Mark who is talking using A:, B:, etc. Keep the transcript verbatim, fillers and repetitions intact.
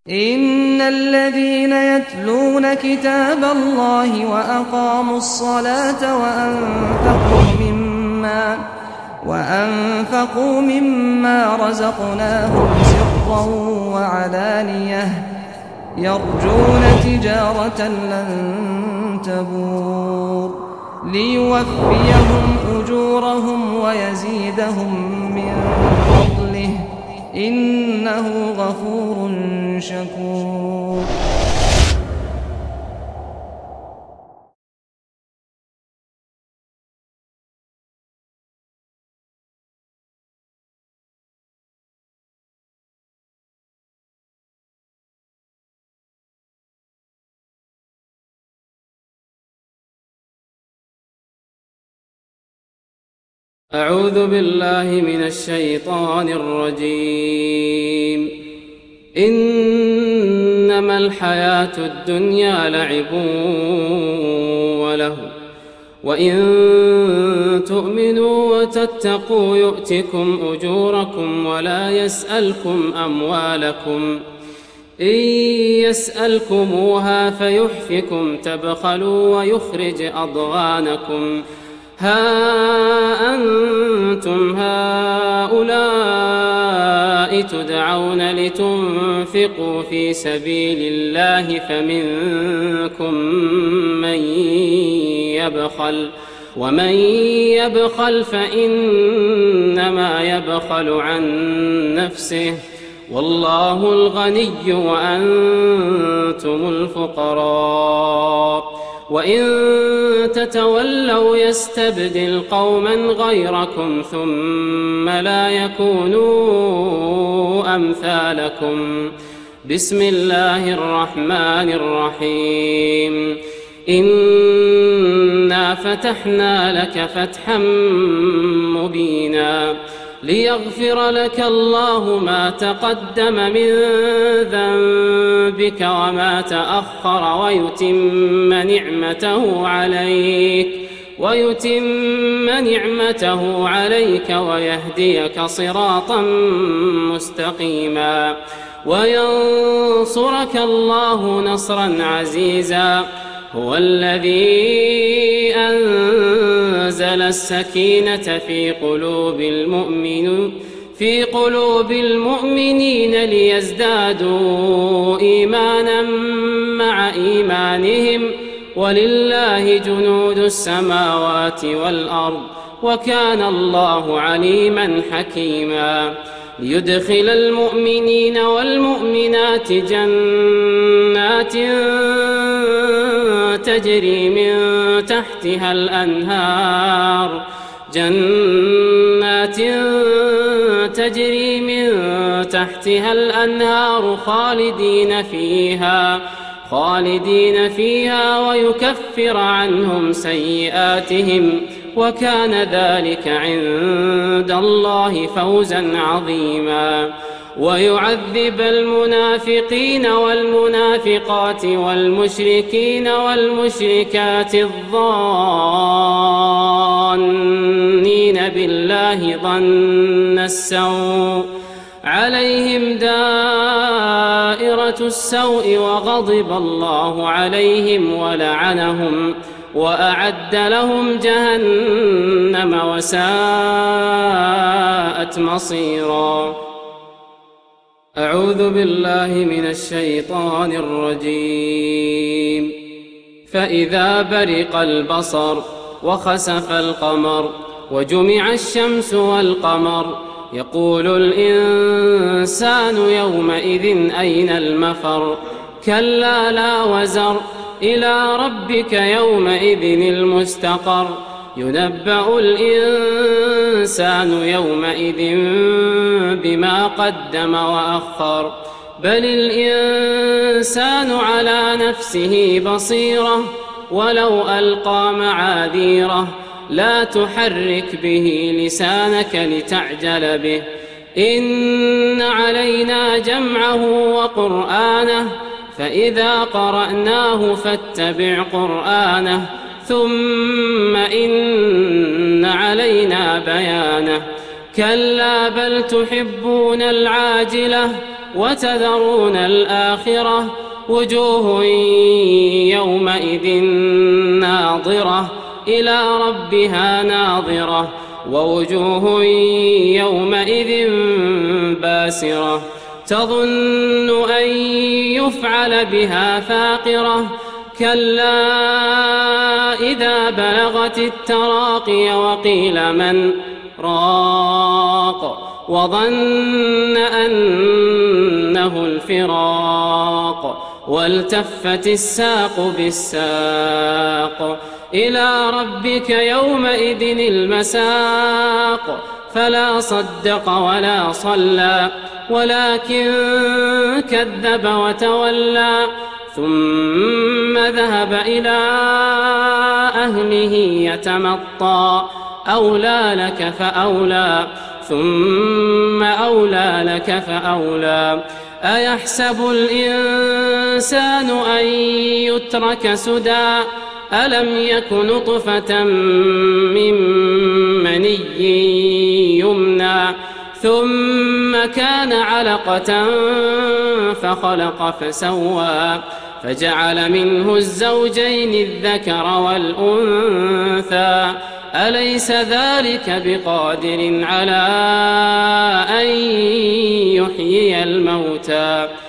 A: إن الذين يتلون كتاب الله وأقاموا الصلاة وأنفقوا مما, وأنفقوا مما رزقناهم سرا وعلانية يرجون تجارة لن تبور ليوفيهم أجورهم ويزيدهم من فضله إنه غفور شكور.
B: أعوذ بالله من الشيطان الرجيم. إنما الحياة الدنيا لعب وله وإن تؤمنوا وتتقوا يؤتكم أجوركم ولا يسألكم أموالكم إن يسألكموها فيحفكم تبخلوا ويخرج أضغانكم ها أنتم هؤلاء تدعون لتنفقوا في سبيل الله فمنكم من يبخل ومن يبخل فإنما يبخل عن نفسه والله الغني وأنتم الفقراء وإن تتولوا يستبدل قوما غيركم ثم لا يكونوا أمثالكم. بسم الله الرحمن الرحيم. إنا فتحنا لك فتحا مبينا ليغفر لك الله ما تقدم من ذنبك وما تأخر ويتم نعمته عليك ويتم نعمته عليك ويهديك صراطا مستقيما وينصرك الله نصرا عزيزا. هو الذي أنزل السكينة في قلوب المؤمنين في قلوب المؤمنين ليزدادوا إيمانا مع إيمانهم ولله جنود السماوات والأرض وكان الله عليما حكيما. ليدخل المؤمنين والمؤمنات جنات تجري من تحتها الأنهار جنات تجري من تحتها الأنهار خالدين فيها خالدين فيها ويكفر عنهم سيئاتهم وكان ذلك عند الله فوزا عظيما. ويعذب المنافقين والمنافقات والمشركين والمشركات الظانين بالله ظن السوء عليهم دائرة السوء وغضب الله عليهم ولعنهم وأعد لهم جهنم وساءت مصيرا. أعوذ بالله من الشيطان الرجيم. فإذا برق البصر وخسف القمر وجمع الشمس والقمر يقول الإنسان يومئذ أين المفر كلا لا وزر إلى ربك يومئذ المستقر ينبأ الإنسان يومئذ بما قدم وأخر بل الإنسان على نفسه بصيرة ولو ألقى معاذيره لا تحرك به لسانك لتعجل به إن علينا جمعه وقرآنه فإذا قرأناه فاتبع قرآنه ثم إن علينا بيانه كلا بل تحبون العاجلة وتذرون الآخرة وجوه يومئذ ناظرة إلى ربها ناظرة ووجوه يومئذ باسرة تظن أن يفعل بها فاقرة كلا إذا بلغت التراقي وقيل من راق وظن أنه الفراق والتفت الساق بالساق إلى ربك يومئذ المساق فلا صدق ولا صلى ولكن كذب وتولى ثم ذهب إلى أهله يتمطى أولى لك فأولى ثم أولى لك فأولى أيحسب الإنسان أن يترك سدى ألم يك نطفة من مني يمنى ثم كان علقة فخلق فسوى فجعل منه الزوجين الذكر والأنثى أليس ذلك بقادر على أن يحيي الموتى